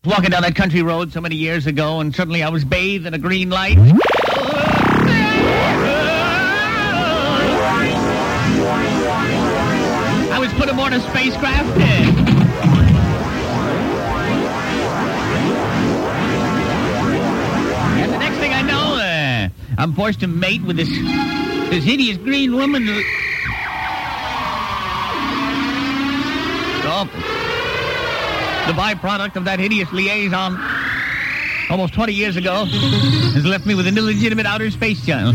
Walking down that country road so many years ago, and suddenly I was bathed in a green light. I was put aboard a spacecraft. And the next thing I know, I'm forced to mate with this hideous green woman. Awful. The byproduct of that hideous liaison almost 20 years ago has left me with an illegitimate outer space child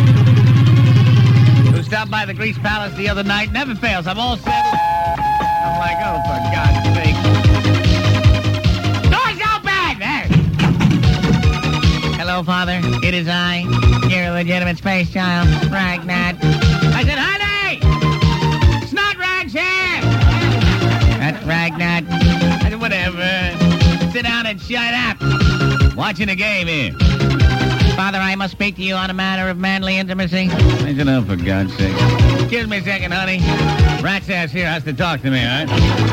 who stopped by the Grease Palace the other night. Never fails. I'm all settled. I'm like, oh, for God's sake. Door's open! There. Hello, Father. It is I, your illegitimate space child, Ragnar. I said, honey! Snot Rag's here! That's Ragnar. I said, whatever. Sit down and shut up. Watching a game here. Father, I must speak to you on a matter of manly intimacy. I said, oh, for God's sake. Excuse me a second, honey. Rat's ass here has to talk to me, all right?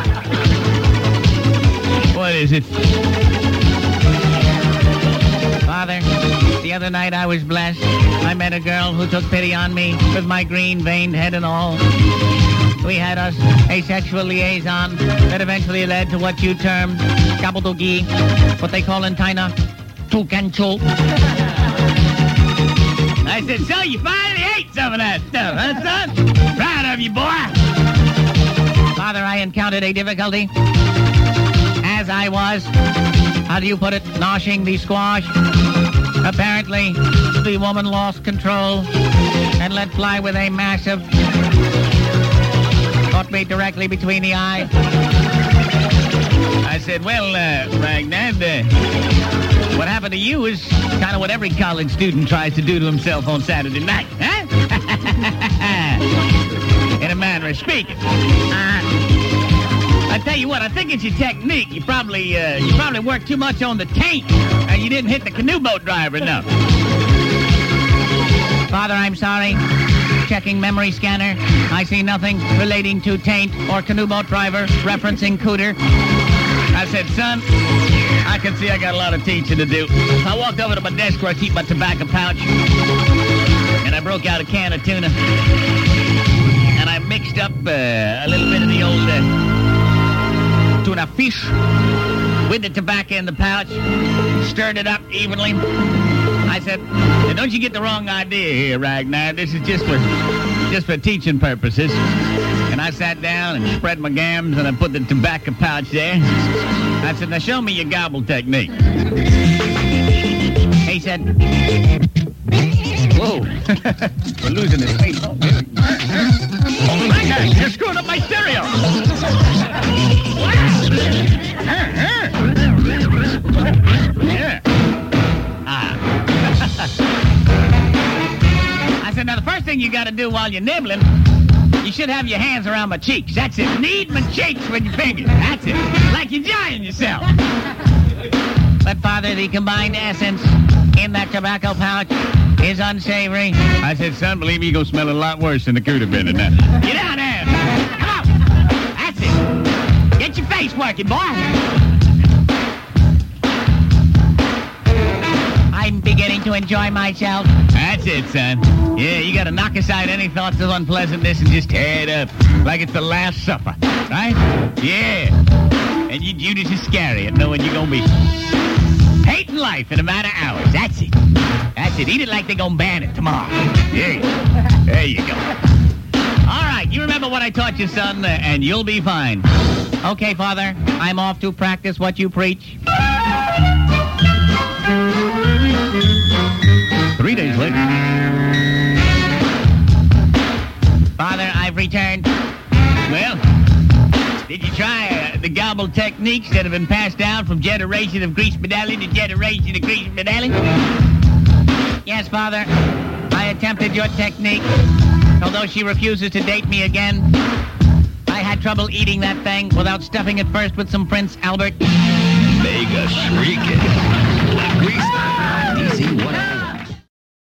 What is it? Father, the other night I was blessed. I met a girl who took pity on me with my green-veined head and all. We had us a sexual liaison that eventually led to what you termed gabaldogi, what they call in China, tukancho. I said, so you finally ate some of that stuff, huh, son? Proud of you, boy. Father, I encountered a difficulty. As I was, how do you put it, noshing the squash. Apparently, the woman lost control and let fly with a massive... caught me directly between the eye. I said, well, Ragnar, what happened to you is kind of what every college student tries to do to himself on Saturday night, huh? In a manner of speaking. I tell you what, I think it's your technique. You probably worked too much on the taint, and you didn't hit the canoe boat driver enough. Father, I'm sorry. Checking memory scanner. I see nothing relating to taint or canoe boat driver referencing cooter. I said, son, I can see I got a lot of teaching to do. I walked over to my desk where I keep my tobacco pouch, and I broke out a can of tuna. And I mixed up a little bit of the old tuna fish with the tobacco in the pouch, stirred it up evenly. I said, don't you get the wrong idea here, Ragnar. This is just for teaching purposes. And I sat down and spread my gams, and I put the tobacco pouch there. I said, now show me your gobble technique. He said, whoa, we're losing his face. Oh, Ragnar, you're screwing up my stereo. Yeah. I said, now the first thing you got to do while you're nibbling, you should have your hands around my cheeks. That's it. Knead my cheeks with your fingers. That's it. Like you're enjoying yourself. But, Father, the combined essence in that tobacco pouch is unsavory. I said, son, believe me, you're going to smell a lot worse than the cooter bin in that. Get down there. Come on. That's it. Get your face working, boy. I'm beginning to enjoy myself. That's it, son. Yeah, you got to knock aside any thoughts of unpleasantness and just tear it up like it's the Last Supper, right? Yeah. And Judas Iscariot, knowing you're going to be hating life in a matter of hours. That's it. That's it. Eat it like they're going to ban it tomorrow. Yeah. There you go. All right, you remember what I taught you, son, and you'll be fine. Okay, Father, I'm off to practice what you preach. 3 days later. Father, I've returned. Well, did you try the gobble techniques that have been passed down from generation of grease medallion to generation of grease medallion? Yes, Father. I attempted your technique. Although she refuses to date me again, I had trouble eating that thing without stuffing it first with some Prince Albert. Mega Shriekin'.